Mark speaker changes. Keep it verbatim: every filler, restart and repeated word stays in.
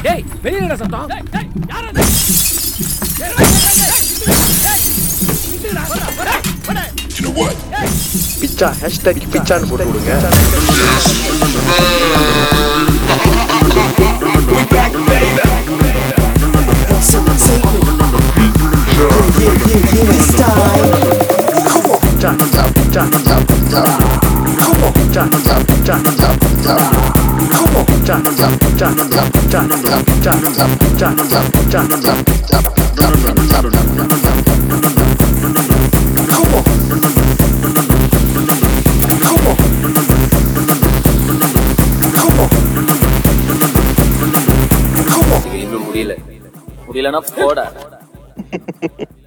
Speaker 1: டேய் வெளியில சத்தம். டேய் டேய் யார் அது?
Speaker 2: You know what?
Speaker 3: பிச்சா ஹேஷ்டாக் பிச்சான்னு போட்டு விடுங்க.
Speaker 2: We back, baby.
Speaker 4: Someone say it. Yeah, yeah, yeah, yeah, it's time. Come on.
Speaker 3: பிச்சா பிச்சா பிச்சா பிச்சா.
Speaker 4: Come on.
Speaker 3: பிச்சா பிச்சா பிச்சா பிச்சா.
Speaker 4: Come on.
Speaker 3: பிச்சா பிச்சா பிச்சா பிச்சா பிச்சா பிச்சா பிச்சா பிச்சா பிச்சா பிச்சா.
Speaker 4: Come on. Come on. Come on. Come on.
Speaker 1: இன்னும் முடியல. முடியலன்னா போடா.